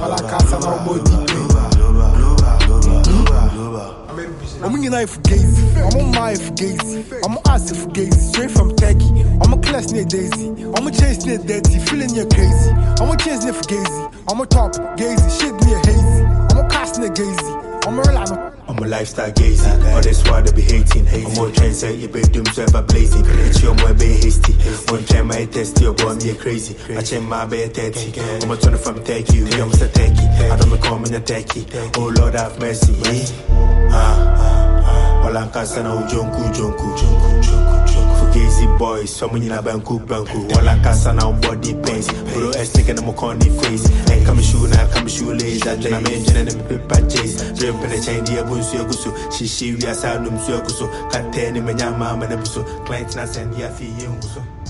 Malakasa na body. I'm in knife gazy, I'm on my gazy, I'm ass for gazy, straight from Turkey. I'm a class near Daisy, I'm a chase near dirty, feeling you crazy. I'm a chase near for gazy, I'm a top gazy, shit near hazy. I'm a cast near gazy, I'm a real I'm a lifestyle gazing, all this why they be hating. I'm more trying to say your bedroom's ever blazing. It's your more be hasty. One time I test your boy, me crazy. I change my bed 30. I'm a turn from Turkey, I'm a Turkey. I don't become in a Turkey. Oh Lord have mercy. Walang kasa na jonku. Fugazi boys, someone in a banku. Walang kasa na body pains. Bro, ethnic and I'm a corny face. And come shoe na, come shoe lace. I don't mention any paper chase. Dream pen a chain, dear Bunsu. She we are sound, Kateni, Manyama, Manabuso. Clients not send ya fee.